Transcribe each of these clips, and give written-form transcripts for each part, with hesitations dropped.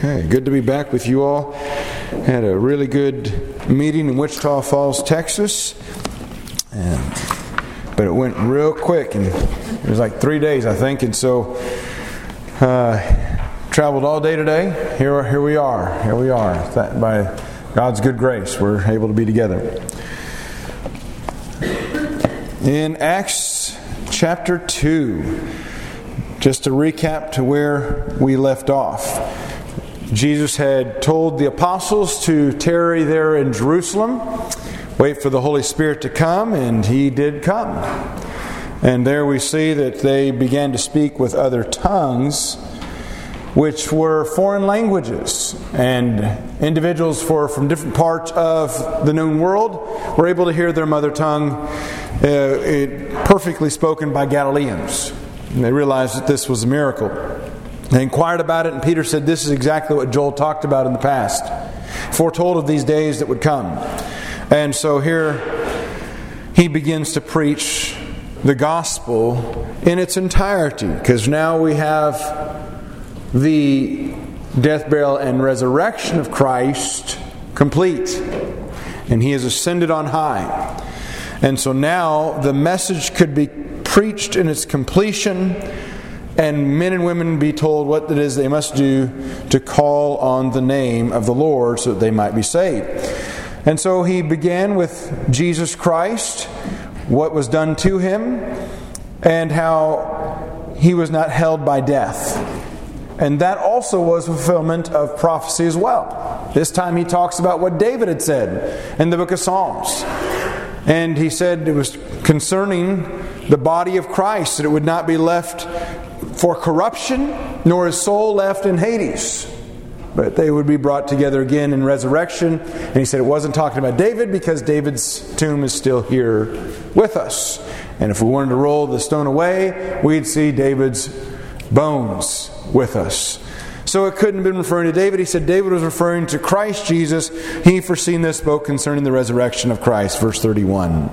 Okay, good to be back with you all. Had a really good meeting in Wichita Falls, Texas. But it went real quick, and it was like 3 days, I think. And so, traveled all day today. Here we are. By God's good grace, we're able to be together. In Acts chapter 2, just to recap to where we left off. Jesus had told the apostles to tarry there in Jerusalem, wait for the Holy Spirit to come, and He did come. And there we see that they began to speak with other tongues, which were foreign languages. And individuals from different parts of the known world were able to hear their mother tongue perfectly spoken by Galileans. And they realized that this was a miracle. They inquired about it, and Peter said, this is exactly what Joel talked about in the past, foretold of these days that would come. And so here he begins to preach the gospel in its entirety, because now we have the death, burial, and resurrection of Christ complete. And He has ascended on high. And so now the message could be preached in its completion, and men and women be told what it is they must do to call on the name of the Lord so that they might be saved. And so he began with Jesus Christ, what was done to Him, and how He was not held by death. And that also was fulfillment of prophecy as well. This time he talks about what David had said in the book of Psalms. And he said it was concerning the body of Christ, that it would not be left for corruption, nor His soul left in Hades, but they would be brought together again in resurrection. And he said it wasn't talking about David, because David's tomb is still here with us. And if we wanted to roll the stone away, we'd see David's bones with us. So it couldn't have been referring to David. He said David was referring to Christ Jesus. He foreseen this spoke concerning the resurrection of Christ. Verse 31.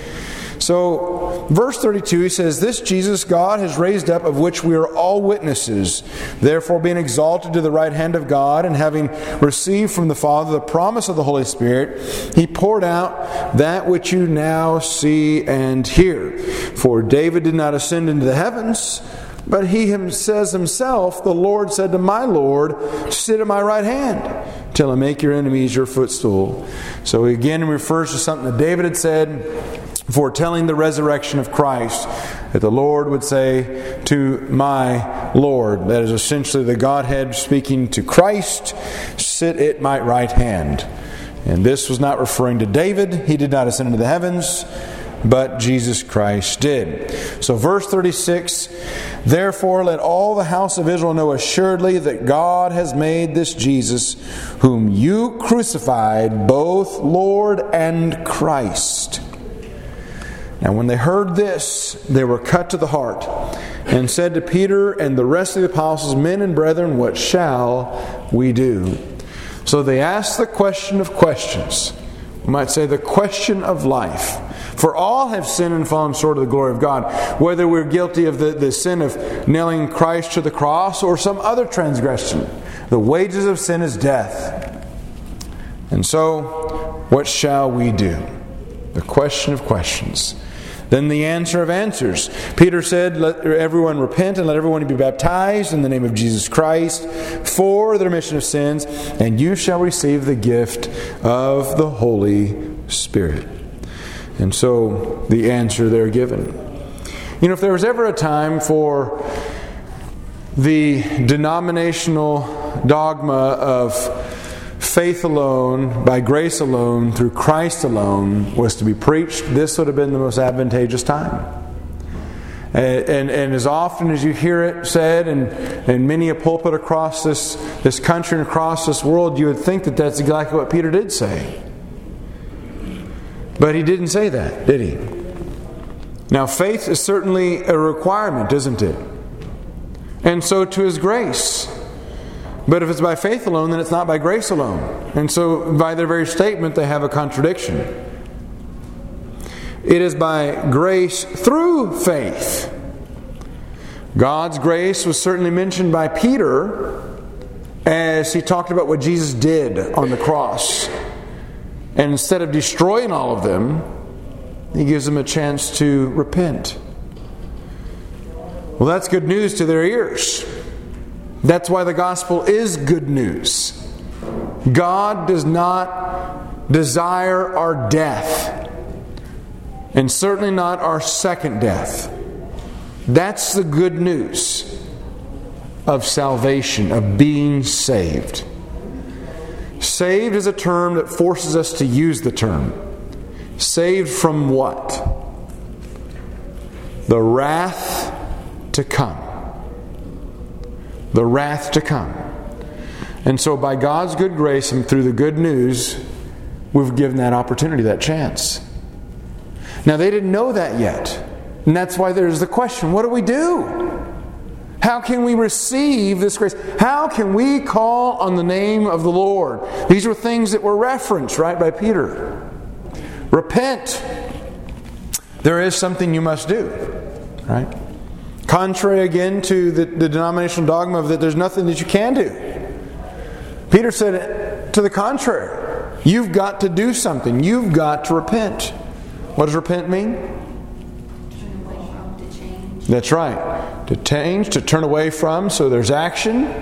So, verse 32, he says, this Jesus God has raised up, of which we are all witnesses. Therefore, being exalted to the right hand of God, and having received from the Father the promise of the Holy Spirit, He poured out that which you now see and hear. For David did not ascend into the heavens, but he says himself, the Lord said to my Lord, sit at my right hand, till I make your enemies your footstool. So again, he refers to something that David had said, foretelling the resurrection of Christ, that the Lord would say to my Lord. That is essentially the Godhead speaking to Christ, sit at my right hand. And this was not referring to David. He did not ascend into the heavens, but Jesus Christ did. So verse 36, therefore let all the house of Israel know assuredly that God has made this Jesus, whom you crucified, both Lord and Christ. Now when they heard this, they were cut to the heart, and said to Peter and the rest of the apostles, men and brethren, what shall we do? So they asked the question of questions. We might say the question of life. For all have sinned and fallen short of the glory of God. Whether we're guilty of the sin of nailing Christ to the cross or some other transgression. The wages of sin is death. And so, what shall we do? The question of questions. Then the answer of answers. Peter said, let everyone repent and let everyone be baptized in the name of Jesus Christ for the remission of sins, and you shall receive the gift of the Holy Spirit. And so the answer they're given. You know, if there was ever a time for the denominational dogma of faith alone, by grace alone, through Christ alone, was to be preached, this would have been the most advantageous time. And as often as you hear it said in many a pulpit across this country and across this world, you would think that that's exactly what Peter did say. But he didn't say that, did he? Now, faith is certainly a requirement, isn't it? And so to His grace. But if it's by faith alone, then it's not by grace alone. And so by their very statement, they have a contradiction. It is by grace through faith. God's grace was certainly mentioned by Peter, as he talked about what Jesus did on the cross. And instead of destroying all of them, he gives them a chance to repent. Well, that's good news to their ears. That's why the gospel is good news. God does not desire our death, and certainly not our second death. That's the good news of salvation, of being saved. Saved is a term that forces us to use the term. Saved from what? The wrath to come. The wrath to come. And so by God's good grace and through the good news, we've given that opportunity, that chance. Now they didn't know that yet. And that's why there's the question, what do we do? How can we receive this grace? How can we call on the name of the Lord? These were things that were referenced, right, by Peter. Repent. There is something you must do, right? Contrary again to the denominational dogma of that there's nothing that you can do. Peter said to the contrary. You've got to do something. You've got to repent. What does repent mean? Turn away from, to change. That's right. To change, to turn away from. So there's action.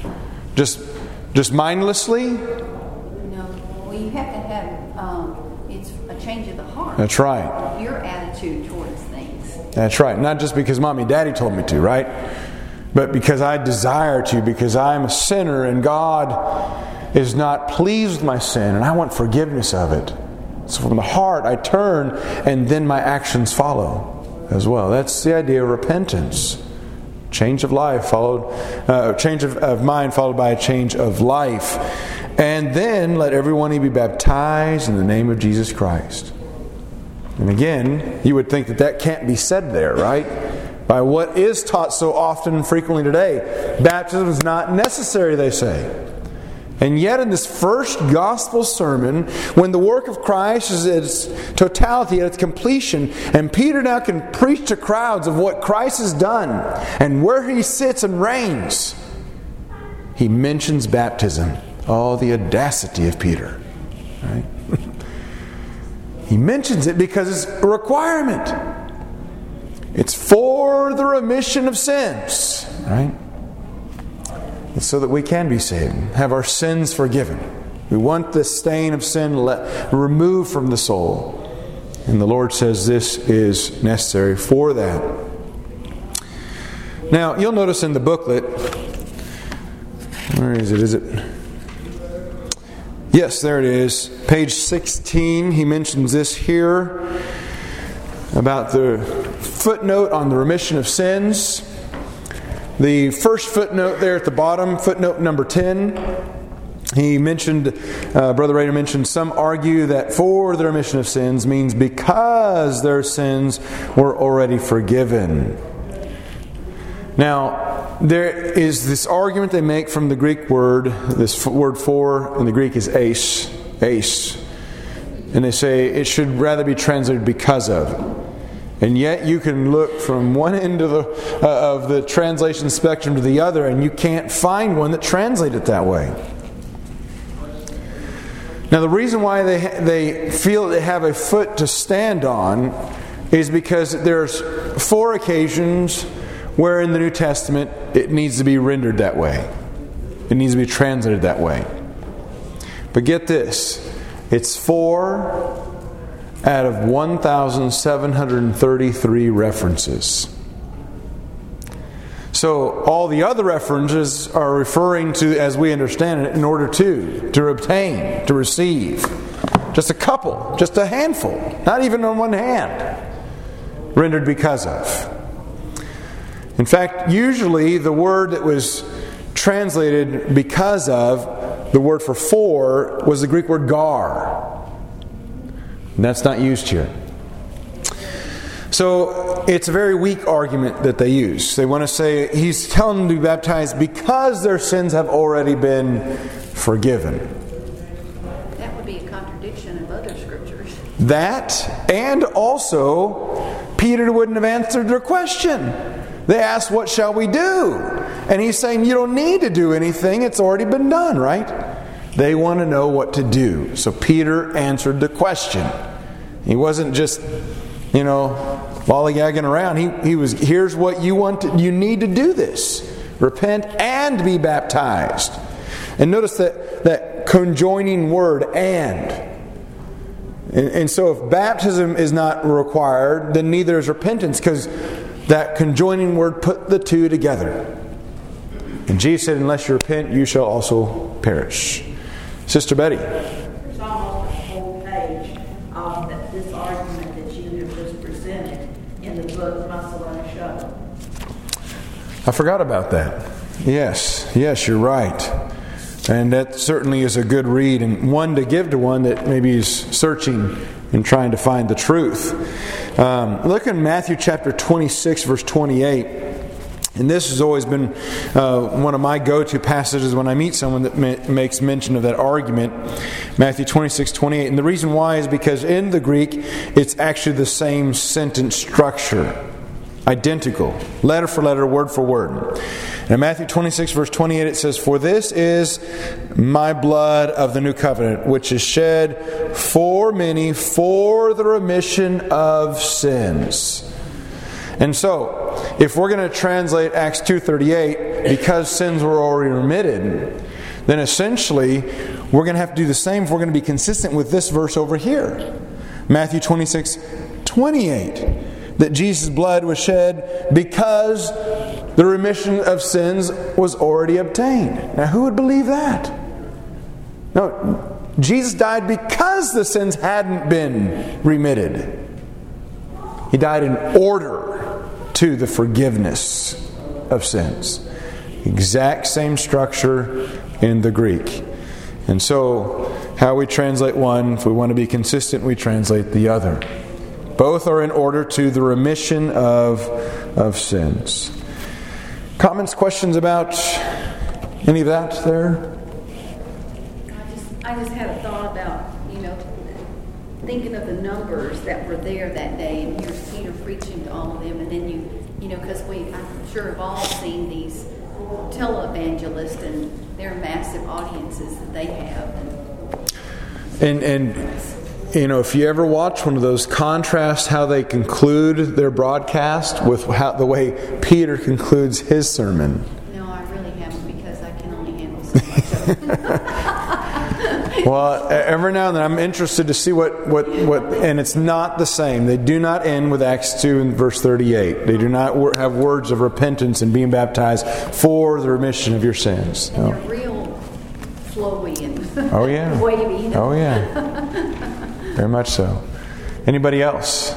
Just mindlessly. No, well, you have to have, it's a change of the heart. That's right. Your attitude towards things. That's right. Not just because Mommy and Daddy told me to, right? But because I desire to, because I'm a sinner and God is not pleased with my sin and I want forgiveness of it. So from the heart I turn and then my actions follow as well. That's the idea of repentance. Change of life followed, change of mind followed by a change of life. And then let everyone be baptized in the name of Jesus Christ. And again, you would think that can't be said there, right? By what is taught so often and frequently today. Baptism is not necessary, they say. And yet in this first gospel sermon, when the work of Christ is at its totality, at its completion, and Peter now can preach to crowds of what Christ has done and where He sits and reigns, he mentions baptism. Oh, the audacity of Peter. Right? He mentions it because it's a requirement. It's for the remission of sins. Right? It's so that we can be saved, have our sins forgiven. We want the stain of sin removed from the soul. And the Lord says this is necessary for that. Now, you'll notice in the booklet, where is it? Is it? Yes, there it is. Page 16, he mentions this here about the footnote on the remission of sins. The first footnote there at the bottom, footnote number 10, he mentioned, Brother Rader mentioned, some argue that for the remission of sins means because their sins were already forgiven. Now, there is this argument they make from the Greek word, this word for in the Greek is eis. And they say it should rather be translated because of. And yet you can look from one end of the translation spectrum to the other and you can't find one that translates it that way. Now the reason why they feel they have a foot to stand on is because there's 4 occasions where in the New Testament it needs to be rendered that way. It needs to be translated that way. But get this, it's 4 out of 1,733 references. So all the other references are referring to, as we understand it, in order to obtain, to receive. Just a couple, just a handful, not even on one hand, rendered because of. In fact, usually the word that was translated because of, the word for was the Greek word gar. And that's not used here. So it's a very weak argument that they use. They want to say he's telling them to be baptized because their sins have already been forgiven. That would be a contradiction of other scriptures. That, and also Peter wouldn't have answered their question. They asked, what shall we do? And He's saying, you don't need to do anything. It's already been done, right? They want to know what to do. So Peter answered the question. He wasn't just, lollygagging around. He was, here's what you need to do this. Repent and be baptized. And notice that conjoining word, and. And so if baptism is not required, then neither is repentance, because that conjoining word put the two together. And Jesus said, unless you repent, you shall also perish. Sister Betty. There's almost a whole page of this argument that you have just presented in the book Muscle and Show. I forgot about that. Yes, you're right. And that certainly is a good read, and one to give to one that maybe is searching and trying to find the truth. Look in Matthew chapter 26, verse 28. And this has always been one of my go-to passages when I meet someone that makes mention of that argument. Matthew 26:28. And the reason why is because in the Greek, it's actually the same sentence structure. Identical. Letter for letter, word for word. And in Matthew 26, verse 28, it says, "For this is my blood of the new covenant, which is shed for many for the remission of sins." And so, if we're going to translate Acts 2:38, because sins were already remitted, then essentially, we're going to have to do the same if we're going to be consistent with this verse over here. Matthew 26:28. That Jesus' blood was shed because the remission of sins was already obtained. Now, who would believe that? No, Jesus died because the sins hadn't been remitted. He died in order to the forgiveness of sins. Exact same structure in the Greek. And so, how we translate one, if we want to be consistent, we translate the other. Both are in order to the remission of sins. Comments, questions about any of that there? I just had a thought about, thinking of the numbers that were there that day, and here's Peter preaching to all of them, and then because I'm sure have all seen these televangelists and their massive audiences that they have. And if you ever watch one of those, contrast how they conclude their broadcast with the way Peter concludes his sermon. No, I really haven't, because I can only handle so much of it. Well, every now and then I'm interested to see what, and it's not the same. They do not end with Acts 2 and verse 38. They do not have words of repentance and being baptized for the remission of your sins. And they're real flowy and oh, yeah. wavy. Oh, yeah. Very much so. Anybody else?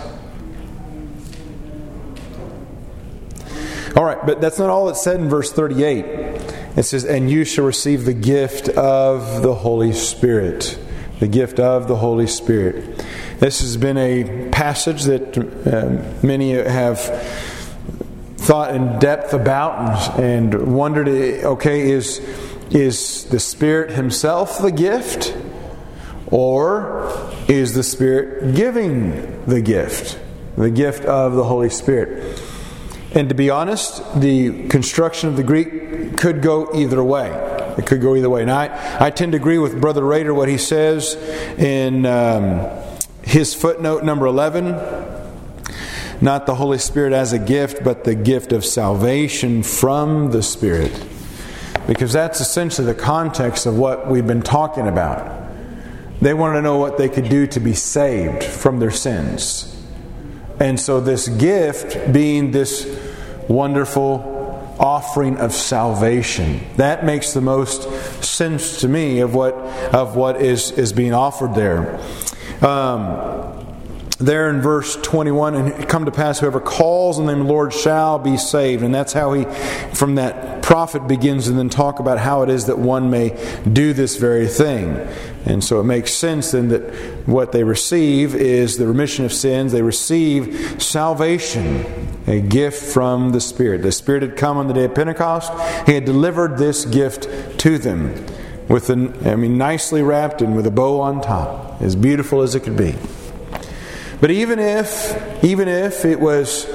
All right, but that's not all it said in verse 38. It says, "And you shall receive the gift of the Holy Spirit." The gift of the Holy Spirit. This has been a passage that many have thought in depth about and wondered, okay, is the Spirit Himself the gift? Or is the Spirit giving the gift of the Holy Spirit? And to be honest, the construction of the Greek could go either way. It could go either way. And I tend to agree with Brother Rader what he says in his footnote number 11. Not the Holy Spirit as a gift, but the gift of salvation from the Spirit. Because that's essentially the context of what we've been talking about. They wanted to know what they could do to be saved from their sins. And so this gift being this wonderful offering of salvation, that makes the most sense to me of what is being offered there. There in verse 21, "And it come to pass whoever calls on the name of the Lord shall be saved." And that's how he, from that prophet, begins and then talk about how it is that one may do this very thing. And so it makes sense then that what they receive is the remission of sins. They receive salvation, a gift from the Spirit. The Spirit had come on the day of Pentecost. He had delivered this gift to them, nicely wrapped and with a bow on top, as beautiful as it could be. But even if it was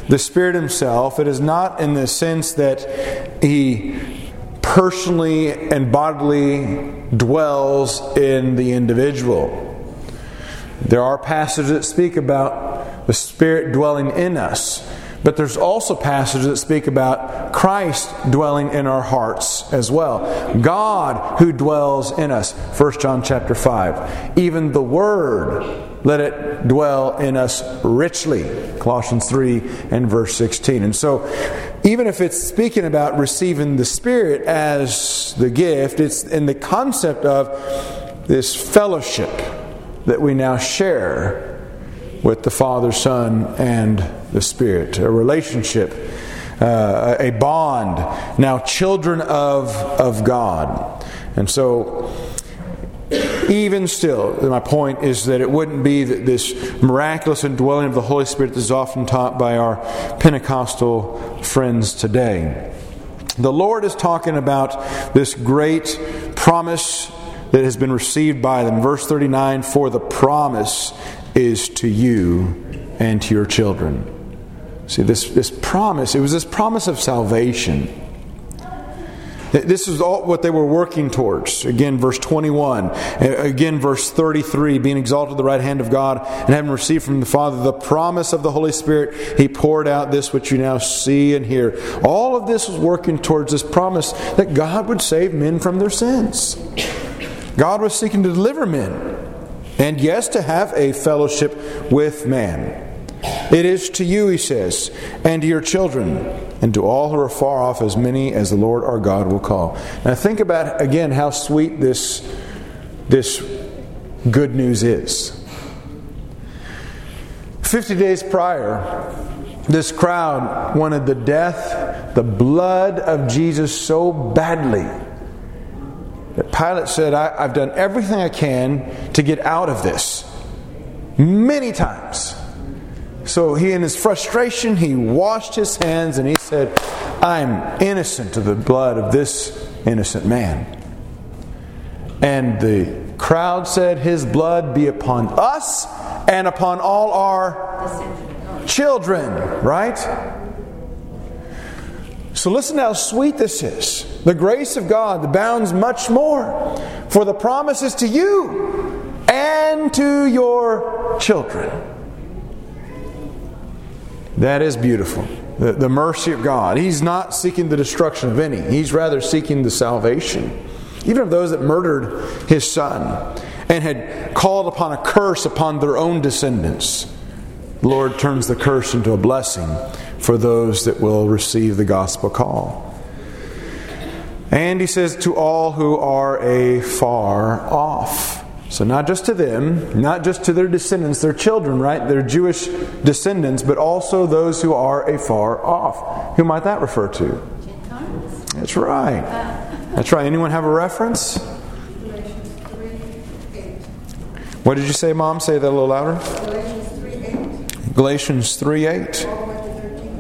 the Spirit Himself, it is not in the sense that He personally and bodily dwells in the individual. There are passages that speak about the Spirit dwelling in us, but there's also passages that speak about Christ dwelling in our hearts as well. God who dwells in us. 1 John chapter 5. Even the Word, let it dwell in us richly. Colossians 3 and verse 16. And so, even if it's speaking about receiving the Spirit as the gift, it's in the concept of this fellowship that we now share with the Father, Son, and the Spirit. A relationship, a bond, now children of God. And so, even still, my point is that it wouldn't be that this miraculous indwelling of the Holy Spirit that is often taught by our Pentecostal friends today. The Lord is talking about this great promise that has been received by them. Verse 39, for the promise is to you and to your children. See, this promise, it was this promise of salvation. This is all what they were working towards. Again, verse 21. Again, verse 33. Being exalted at the right hand of God and having received from the Father the promise of the Holy Spirit, He poured out this which you now see and hear. All of this was working towards this promise that God would save men from their sins. God was seeking to deliver men. And yes, to have a fellowship with man. It is to you, He says, and to your children, and to all who are far off, as many as the Lord our God will call. Now think about, again, how sweet this good news is. 50 days prior, this crowd wanted the death, the blood of Jesus so badly that Pilate said, I've done everything I can to get out of this. Many times. So he, in his frustration, he washed his hands and he said, I'm innocent of the blood of this innocent man. And the crowd said, His blood be upon us and upon all our children. Right? So listen how sweet this is. The grace of God abounds much more. For the promise is to you and to your children. That is beautiful. The mercy of God. He's not seeking the destruction of any. He's rather seeking the salvation. Even of those that murdered His Son and had called upon a curse upon their own descendants. The Lord turns the curse into a blessing for those that will receive the gospel call. And He says, to all who are afar off. So not just to them, not just to their descendants, their children, right? Their Jewish descendants, but also those who are afar off. Who might that refer to? Gentiles. That's right. That's right. Anyone have a reference? Galatians 3:8. What did you say, Mom? Say that a little louder. Galatians 3:8. Galatians 3:8. All the way to 13.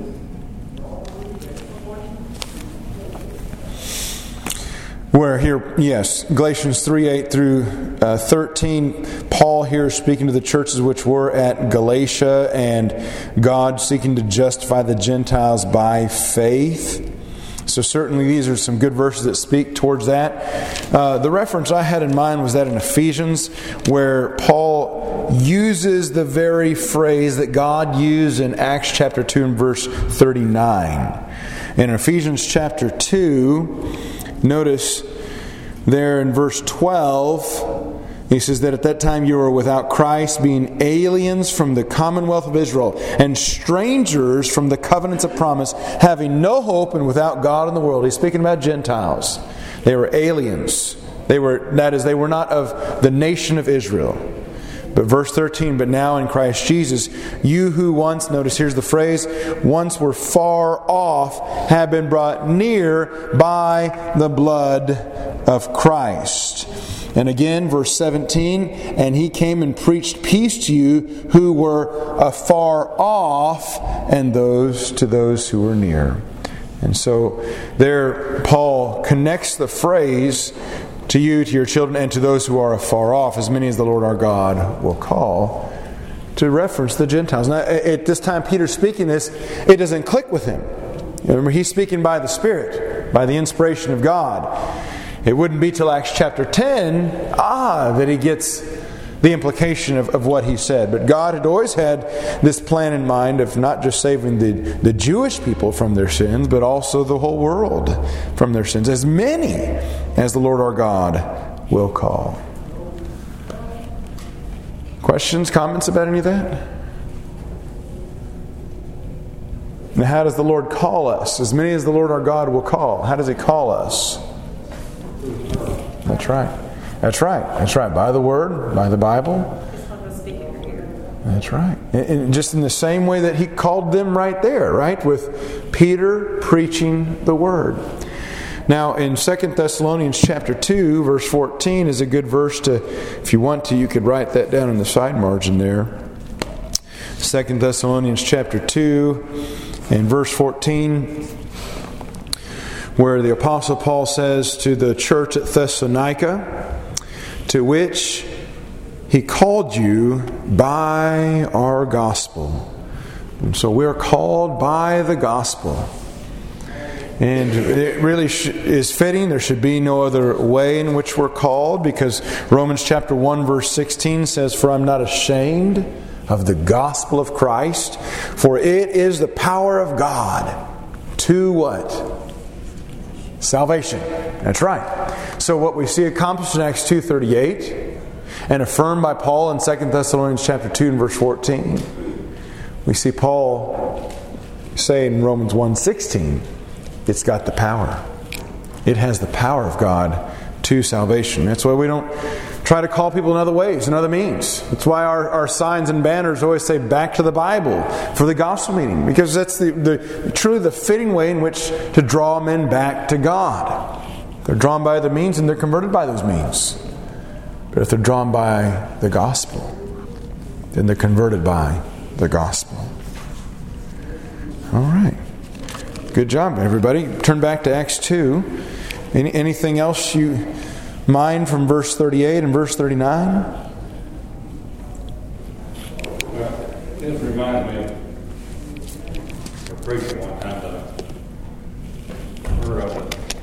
Where here, yes, Galatians 3:8 through 13, Paul here is speaking to the churches which were at Galatia, and God seeking to justify the Gentiles by faith. So certainly these are some good verses that speak towards that. The reference I had in mind was that in Ephesians, where Paul uses the very phrase that God used in Acts chapter 2 and verse 39. In Ephesians chapter 2, notice there in verse 12, he says that at that time you were without Christ, being aliens from the commonwealth of Israel and strangers from the covenants of promise, having no hope and without God in the world. He's speaking about Gentiles. They were aliens. They were not of the nation of Israel. But verse 13, but now in Christ Jesus, you who once, notice here's the phrase, once were far off, have been brought near by the blood of Christ. And again, verse 17, and He came and preached peace to you who were afar off, and to those who were near. And so there Paul connects the phrase to you, to your children, and to those who are afar off, as many as the Lord our God will call. to reference the Gentiles. Now, at this time Peter's speaking this, it doesn't click with him. Remember, he's speaking by the Spirit, by the inspiration of God. It wouldn't be till Acts chapter 10 that he gets the implication of what he said. But God had always had this plan in mind of not just saving the Jewish people from their sins, but also the whole world from their sins, as many as the Lord our God will call. Questions, comments about any of that? And how does the Lord call us? As many as the Lord our God will call. How does He call us? That's right. That's right. That's right. By the Word, by the Bible. That's right. And just in the same way that He called them right there, right? With Peter preaching the Word. Now, in 2 Thessalonians chapter 2, verse 14 is a good verse to, if you want to, you could write that down in the side margin there. 2 Thessalonians chapter 2 and verse 14, where the Apostle Paul says to the church at Thessalonica, to which He called you by our gospel. And so we are called by the gospel. And it really is fitting. There should be no other way in which we're called, because Romans chapter 1 verse 16 says, "For I'm not ashamed of the gospel of Christ, for it is the power of God to" what? Salvation. That's right. So what we see accomplished in Acts 2:38 and affirmed by Paul in 2 Thessalonians chapter 2 and verse 14, we see Paul say in Romans 1:16, it's got the power. It has the power of God to salvation. That's why we don't try to call people in other ways, in other means. That's why our signs and banners always say back to the Bible for the gospel meeting, because that's truly the fitting way in which to draw men back to God. They're drawn by other means and they're converted by those means. But if they're drawn by the gospel, then they're converted by the gospel. All right. Good job, everybody. Turn back to Acts 2. Anything else you mind from verse 38 and verse 39? Well, this reminds me of a preacher one time that I heard of.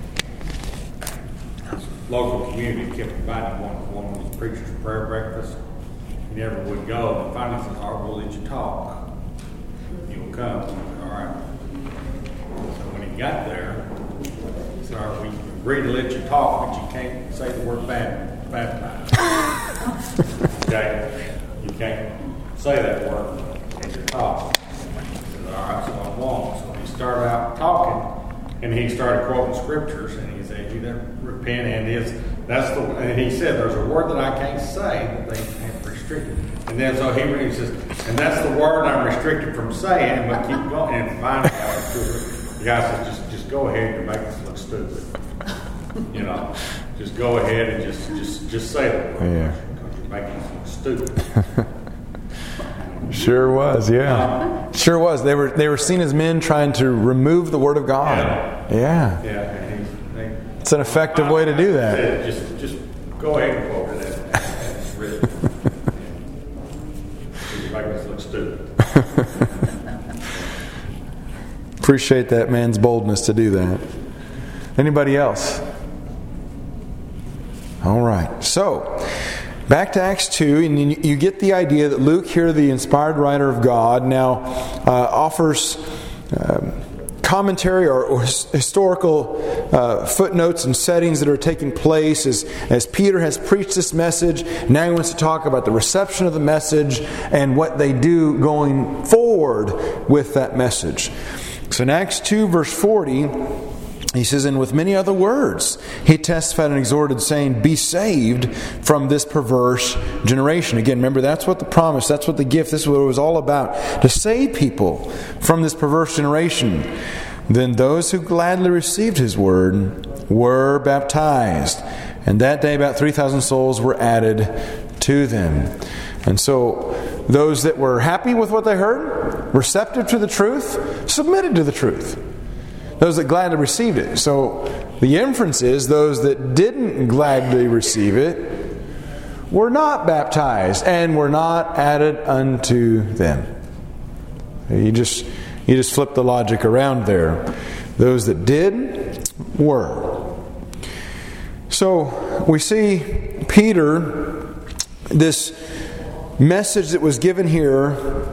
This local community kept inviting one of these preachers to prayer breakfast. He never would go. And finally said, "All right, we'll let you talk. You'll come." All right. So when he got there, he said, "All right, we agreed to let you talk, but you can't say the word baptized." Okay? You can't say that word in your talk. He said, "All right, so I won't." So he started out talking, and he started quoting scriptures, and he said, "You never repent," and and he said, "There's a word that I can't say that they can't restrict it." And then so he says, "And that's the word I'm restricted from saying," but keep going. And finally, the guy says, just go ahead and make us look stupid. You know, just go ahead and just say it. Yeah. Because you're making us look stupid. Sure was, yeah. Sure was. They were seen as men trying to remove the Word of God. Yeah. Yeah. And it's an effective way to do that. Just go ahead and quote it as it's written. You're making us look stupid. Appreciate that man's boldness to do that. Anybody else? All right. So, back to Acts 2, and you get the idea that Luke here, the inspired writer of God, now offers commentary or historical footnotes and settings that are taking place as Peter has preached this message. Now he wants to talk about the reception of the message and what they do going forward with that message. So in Acts 2 verse 40, he says, "And with many other words, he testified and exhorted, saying, Be saved from this perverse generation." Again, remember, that's what the promise, that's what the gift, this is what it was all about. To save people from this perverse generation. Then those who gladly received his word were baptized. And that day about 3,000 souls were added to them. And so those that were happy with what they heard, receptive to the truth, submitted to the truth. Those that gladly received it. So the inference is those that didn't gladly receive it were not baptized and were not added unto them. You just flip the logic around there. Those that did were. So we see Peter, this message that was given here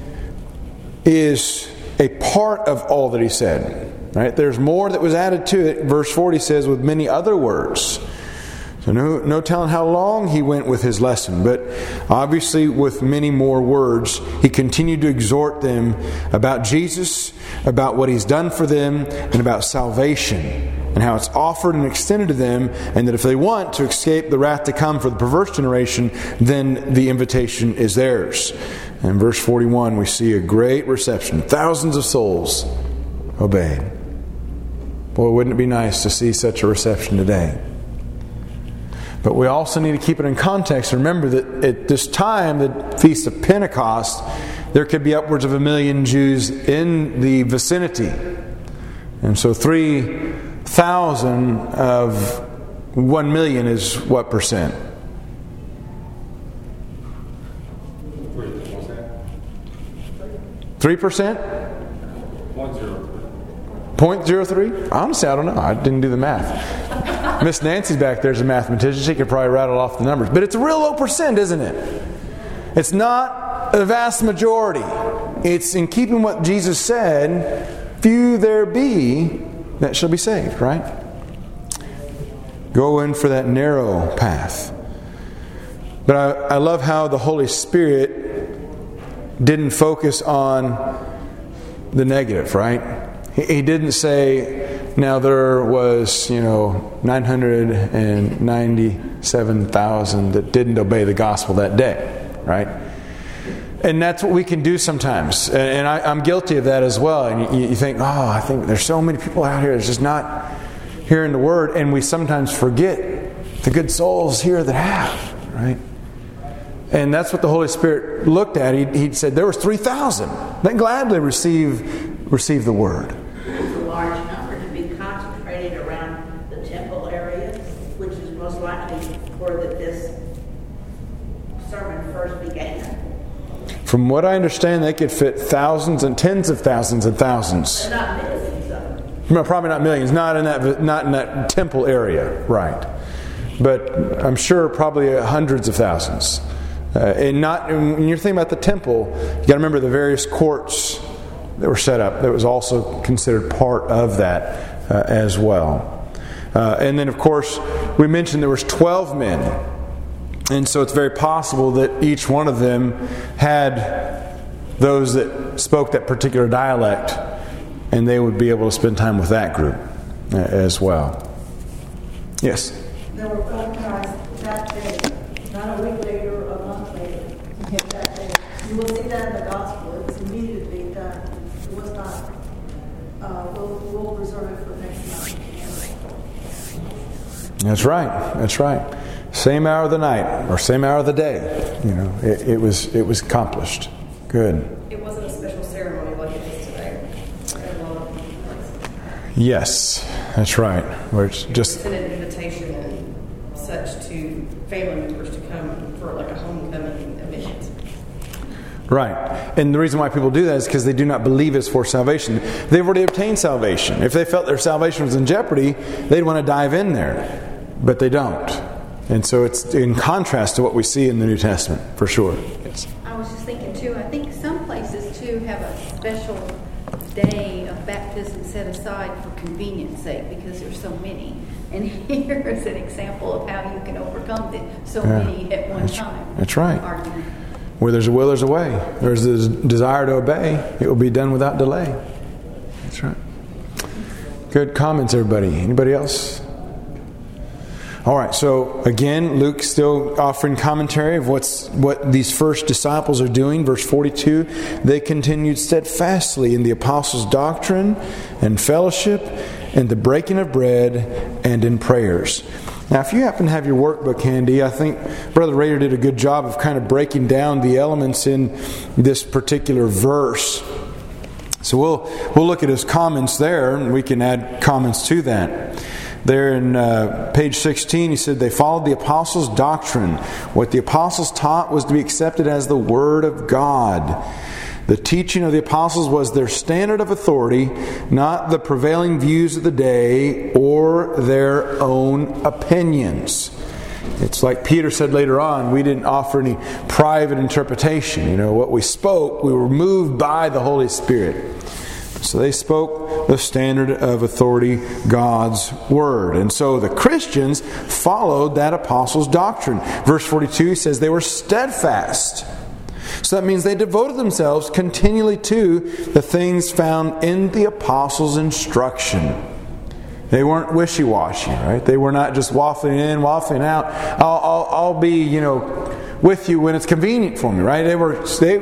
is a part of all that he said. Right? There's more that was added to it. Verse 40 says, with many other words. So no telling how long he went with his lesson, but obviously with many more words, he continued to exhort them about Jesus, about what he's done for them, and about salvation, and how it's offered and extended to them, and that if they want to escape the wrath to come for the perverse generation, then the invitation is theirs. In verse 41, we see a great reception. Thousands of souls obeyed. Boy, wouldn't it be nice to see such a reception today? But we also need to keep it in context. Remember that at this time, the Feast of Pentecost, there could be upwards of 1 million Jews in the vicinity. And so 3,000 of 1 million is what percent? 3%? 0.03? Honestly, I don't know. I didn't do the math. Miss Nancy's back there as a mathematician. She could probably rattle off the numbers. But it's a real low percent, isn't it? It's not a vast majority. It's in keeping what Jesus said, few there be that shall be saved, right? Go in for that narrow path. But I love how the Holy Spirit didn't focus on the negative, right? He didn't say, now there was, 997,000 that didn't obey the gospel that day, right? And that's what we can do sometimes. And I'm guilty of that as well. And you think, I think there's so many people out here that's just not hearing the word. And we sometimes forget the good souls here that have, right? And that's what the Holy Spirit looked at. He said there was 3,000 that gladly received the word. It's a large number to be concentrated around the temple area, which is most likely where this sermon first began. From what I understand, they could fit thousands and tens of thousands and thousands. But not millions of them. No, probably not millions. Not in that temple area, right? But I'm sure probably hundreds of thousands. And when you're thinking about the temple, you got to remember the various courts that were set up. That was also considered part of that as well. And then, of course, we mentioned there was 12 men. And so it's very possible that each one of them had those that spoke that particular dialect, and they would be able to spend time with that group as well. Yes? They were baptized that day, not a week later or a month later. That day. You will see that in the gospel. It was immediately done. It was not, we'll reserve it for next month. That's right. Same hour of the night or same hour of the day. It was accomplished. Good. It wasn't a special ceremony like it is today. Yes, that's right. Where it's just It's an invitation and such to family members to come for like a homecoming event. right. And the reason why people do that is because they do not believe it's for salvation. They've already obtained salvation. If they felt their salvation was in jeopardy, they'd want to dive in there. But they don't. And so it's in contrast to what we see in the New Testament, for sure. Yes. I was just thinking too, I think some places too have a special day of baptism set aside for convenience sake because there's so many. And here is an example of how you can overcome so many at one time. That's right. Argument. Where there's a will, there's a way. There's a desire to obey. It will be done without delay. That's right. Good comments, everybody. Anybody else? All right, so again, Luke's still offering commentary of what these first disciples are doing. Verse 42, they continued steadfastly in the apostles' doctrine and fellowship and the breaking of bread and in prayers. Now, if you happen to have your workbook handy, I think Brother Rader did a good job of kind of breaking down the elements in this particular verse. So we'll look at his comments there, and we can add comments to that. There in page 16, he said they followed the apostles' doctrine. What the apostles taught was to be accepted as the Word of God. The teaching of the apostles was their standard of authority, not the prevailing views of the day or their own opinions. It's like Peter said later on, we didn't offer any private interpretation. What we spoke, we were moved by the Holy Spirit. So they spoke the standard of authority, God's Word. And so the Christians followed that apostles' doctrine. Verse 42 says they were steadfast. So that means they devoted themselves continually to the things found in the apostles' instruction. They weren't wishy-washy, right? They were not just waffling in, waffling out. I'll be, with you when it's convenient for me, right? They were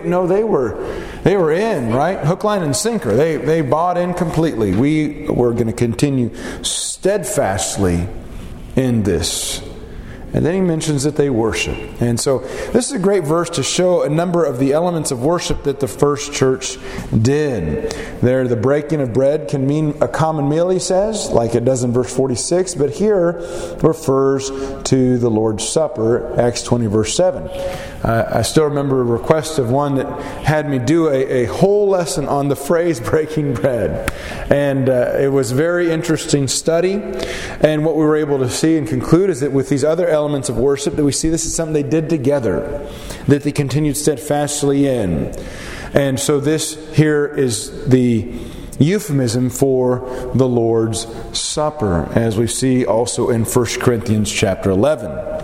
in, right? Hook, line, and sinker. They bought in completely. We were going to continue steadfastly in this. And then he mentions that they worship. And so this is a great verse to show a number of the elements of worship that the first church did. There, the breaking of bread can mean a common meal, he says, like it does in verse 46. But here refers to the Lord's Supper, Acts 20, verse 7. I still remember a request of one that had me do a whole lesson on the phrase breaking bread. And it was a very interesting study. And what we were able to see and conclude is that with these other elements of worship, that we see this is something they did together, that they continued steadfastly in. And so this here is the euphemism for the Lord's Supper, as we see also in 1 Corinthians chapter 11.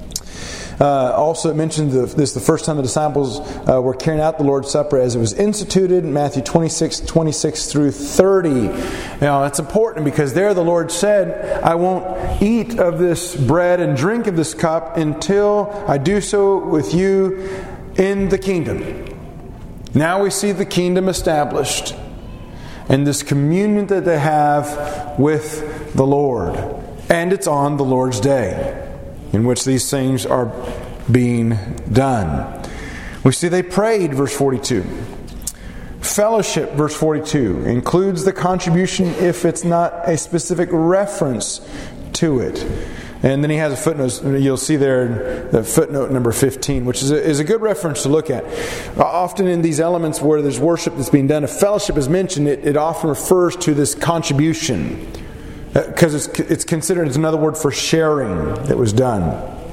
Also, it mentions this the first time the disciples were carrying out the Lord's Supper as it was instituted, Matthew 26 through 30. Now, it's important because there the Lord said, I won't eat of this bread and drink of this cup until I do so with you in the kingdom. Now we see the kingdom established and this communion that they have with the Lord. And it's on the Lord's Day in which these things are being done. We see they prayed, verse 42. Fellowship, verse 42, includes the contribution if it's not a specific reference to it. And then he has a footnote. You'll see there the footnote number 15, which is a good reference to look at. Often in these elements where there's worship that's being done, if fellowship is mentioned, it often refers to this contribution. Because it's considered as another word for sharing that was done.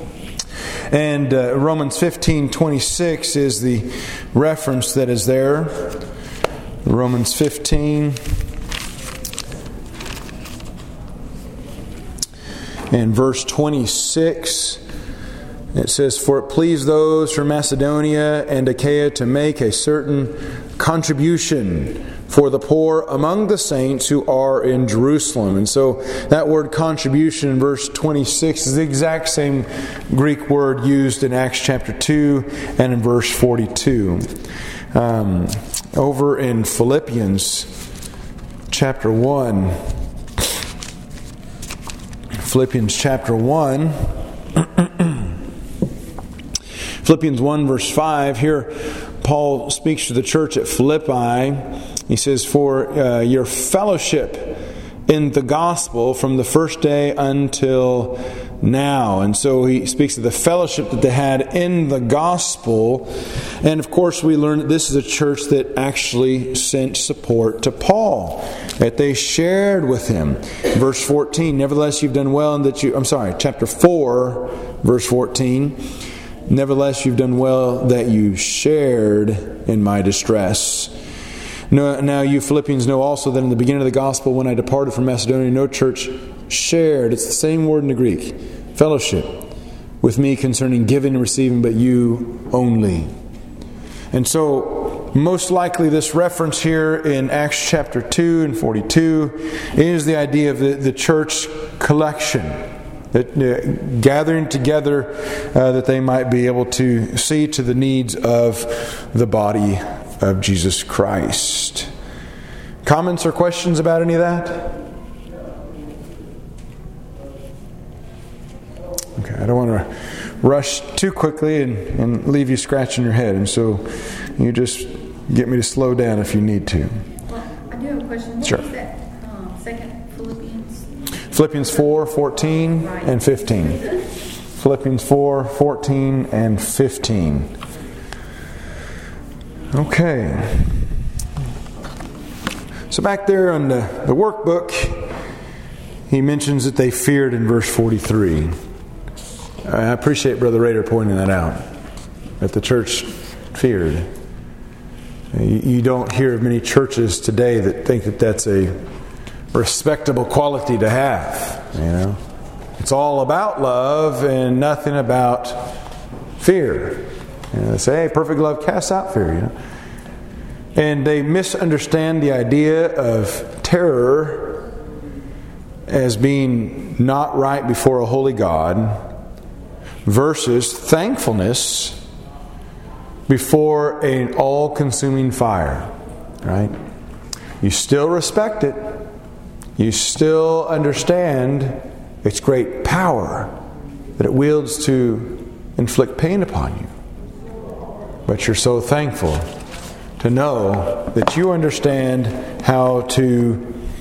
And Romans 15:26 is the reference that is there. Romans 15 and verse 26. It says, For it pleased those from Macedonia and Achaia to make a certain contribution for the poor among the saints who are in Jerusalem. And so that word contribution in verse 26 is the exact same Greek word used in Acts chapter 2 and in verse 42. Over in Philippians chapter 1. Philippians chapter 1. Philippians 1 verse 5. Here Paul speaks to the church at Philippi. He says, For your fellowship in the gospel from the first day until now. And so he speaks of the fellowship that they had in the gospel. And of course we learn that this is a church that actually sent support to Paul, that they shared with him. Verse 14, Nevertheless you've done well in that you... chapter 4, verse 14. Nevertheless you've done well that you shared in my distress. Now you Philippians know also that in the beginning of the gospel, when I departed from Macedonia, no church shared. It's the same word in the Greek. Fellowship with me concerning giving and receiving, but you only. And so, most likely this reference here in Acts chapter 2 and 42 is the idea of the church collection. That gathering together that they might be able to see to the needs of the body of Jesus Christ. Comments or questions about any of that? Okay, I don't want to rush too quickly and leave you scratching your head. And so you just get me to slow down if you need to. Well, I do have a question. What Sure. is that second Philippians? Philippians 4:14 and 15. Philippians 4:14 and 15. Okay. So back there on the workbook, he mentions that they feared in verse 43. I appreciate Brother Rader pointing that out, that the church feared. You don't hear of many churches today that think that that's a respectable quality to have. You know, it's all about love and nothing about fear. You know, they say, "Hey, perfect love casts out fear." You know, and they misunderstand the idea of terror as being not right before a holy God versus thankfulness before an all-consuming fire. Right? You still respect it. You still understand its great power that it wields to inflict pain upon you. But you're so thankful to know that you understand how to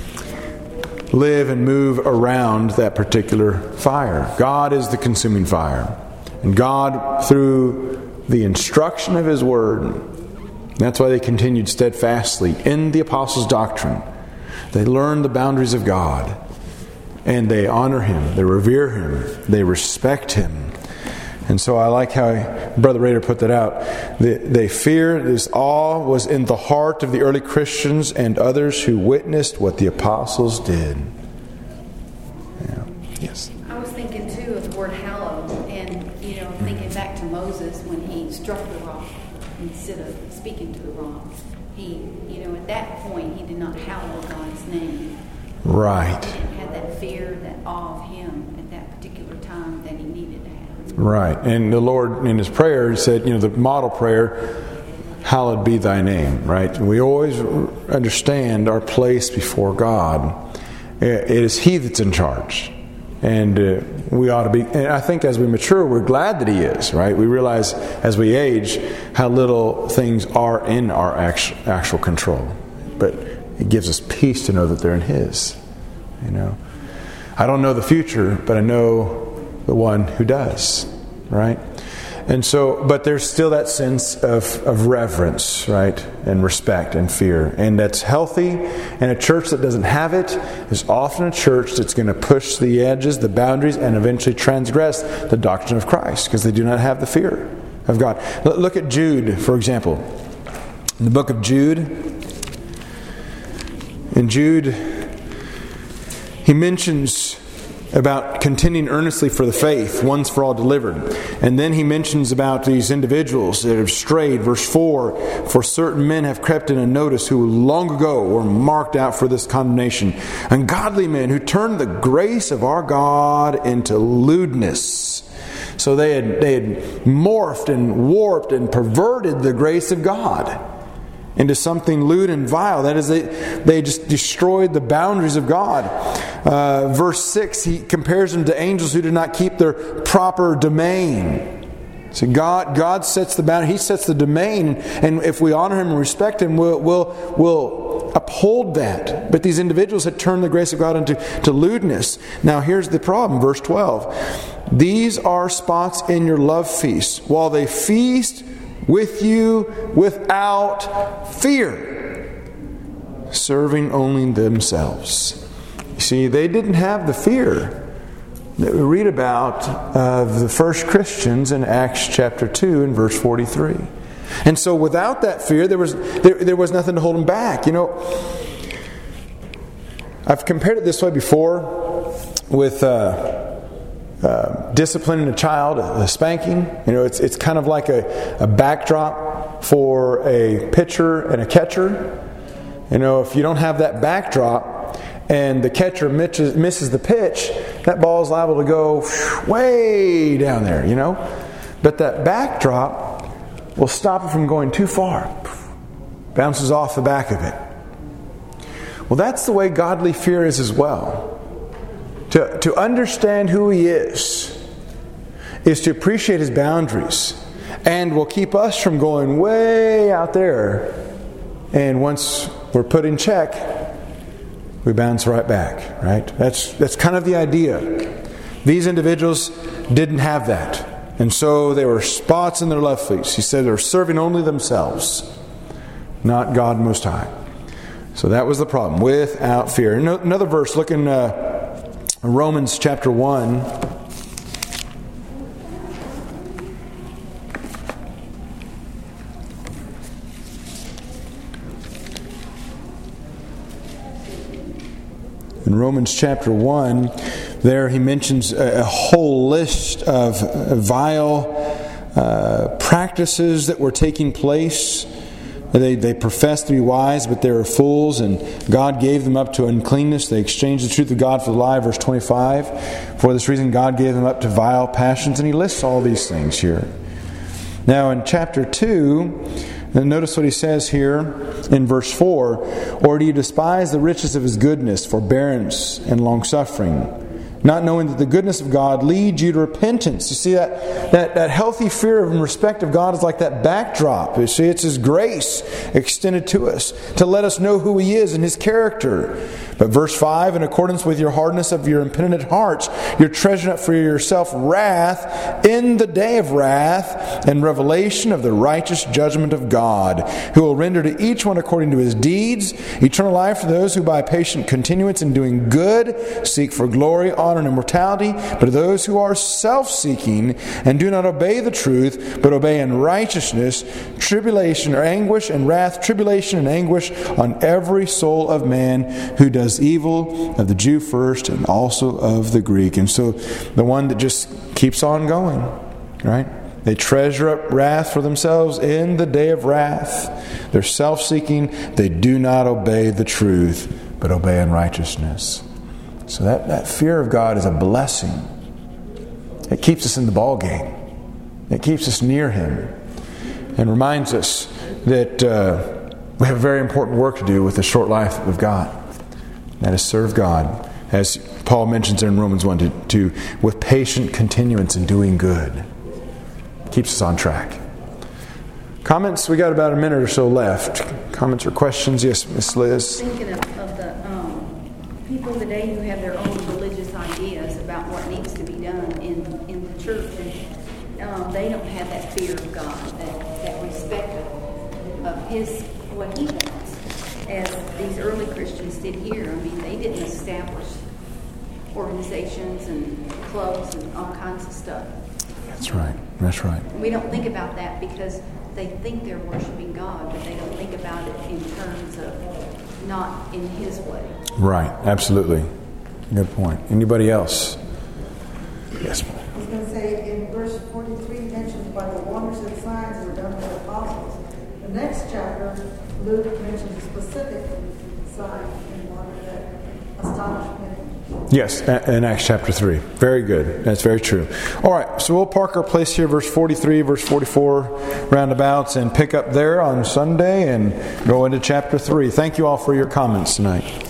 live and move around that particular fire. God is the consuming fire. And God, through the instruction of His Word, that's why they continued steadfastly in the apostles' doctrine. They learn the boundaries of God. And they honor Him. They revere Him. They respect Him. And so I like how Brother Rader put that out. They feared, this awe was in the heart of the early Christians and others who witnessed what the apostles did. Yeah. Yes. I was thinking too of the word hallowed, and thinking back to Moses when he struck the rock instead of speaking to the rock. He, at that point, he did not hallow God's name. Right. He didn't have that fear, that awe of Him at that particular time that he needed to have. Right. And the Lord, in His prayer, He said, the model prayer, hallowed be Thy name, right? And we always understand our place before God. It is He that's in charge. And we ought to be, and I think as we mature, we're glad that He is, right? We realize as we age how little things are in our actual control. But it gives us peace to know that they're in His. I don't know the future, but I know the one who does, right? And so, but there's still that sense of reverence, right? And respect and fear. And that's healthy. And a church that doesn't have it is often a church that's going to push the edges, the boundaries, and eventually transgress the doctrine of Christ because they do not have the fear of God. Look at Jude, for example. In the book of Jude, in Jude, he mentions about contending earnestly for the faith, once for all delivered. And then he mentions about these individuals that have strayed. Verse 4, "For certain men have crept in unnoticed who long ago were marked out for this condemnation. Ungodly men who turned the grace of our God into lewdness." So they had morphed and warped and perverted the grace of God into something lewd and vile. That is, they just destroyed the boundaries of God. Verse 6, he compares them to angels who did not keep their proper domain. So God sets the boundary. He sets the domain. And if we honor Him and respect Him, we'll uphold that. But these individuals had turned the grace of God into lewdness. Now here's the problem. Verse 12. "These are spots in your love feasts, while they feast with you without fear, serving only themselves." You see, they didn't have the fear that we read about of the first Christians in Acts chapter 2 and verse 43. And so without that fear, there was nothing to hold them back. I've compared it this way before with disciplining a child, a spanking. It's kind of like a backdrop for a pitcher and a catcher. If you don't have that backdrop and the catcher misses the pitch, that ball is liable to go way down there, But that backdrop will stop it from going too far. Bounces off the back of it. Well, that's the way godly fear is as well. To understand who He is to appreciate His boundaries, and will keep us from going way out there. And once we're put in check, we bounce right back, right? That's kind of the idea. These individuals didn't have that. And so they were spots in their love feet. He said they're serving only themselves, not God Most High. So that was the problem, without fear. Another verse, look in Romans chapter 1. In Romans chapter 1, there he mentions a whole list of vile practices that were taking place. They professed to be wise, but they were fools, and God gave them up to uncleanness. They exchanged the truth of God for the lie, verse 25. For this reason, God gave them up to vile passions, and he lists all these things here. Now, in chapter 2, notice what he says here in verse 4. Or do you despise the riches of his goodness, forbearance, and long-suffering, not knowing that the goodness of God leads you to repentance? You see, that healthy fear and respect of God is like that backdrop. You see, it's his grace extended to us to let us know who he is and his character. But verse 5, in accordance with your hardness of your impenitent hearts, you're treasuring up for yourself wrath in the day of wrath and revelation of the righteous judgment of God, who will render to each one according to his deeds eternal life to those who by patient continuance in doing good seek for glory, honor, and immortality, but to those who are self-seeking and do not obey the truth, but obey in righteousness, tribulation or anguish and wrath, tribulation and anguish on every soul of man who does evil, of the Jew first and also of the Greek. And so the one that just keeps on going, right? They treasure up wrath for themselves in the day of wrath. They're self-seeking. They do not obey the truth, but obey in righteousness. So that fear of God is a blessing. It keeps us in the ball game. It keeps us near him and reminds us that we have a very important work to do with the short life that we've got. That is serve God, as Paul mentions in Romans 1-2, with patient continuance in doing good. Keeps us on track. Comments? We got about a minute or so left. Comments or questions? Yes, Miss Liz. Thinking of the people today who have their own religious ideas about what needs to be done in the church, and they don't have that fear of God, that respect of his, what he wants, as these early Christians did here. I mean, they didn't establish organizations and clubs and all kinds of stuff. That's right. That's right. We don't think about that because they think they're worshiping God, but they don't think about it in terms of not in his way. Right. Absolutely. Good point. Anybody else? Yes. I was going to say in verse 43 mentions by the wonders and signs that were done by the apostles. The next chapter, Luke mentions a specific sign and wonder that astonished many. Yes, in Acts chapter 3. Very good. That's very true. All right, so we'll park our place here, verse 43, verse 44, roundabouts, and pick up there on Sunday and go into chapter 3. Thank you all for your comments tonight.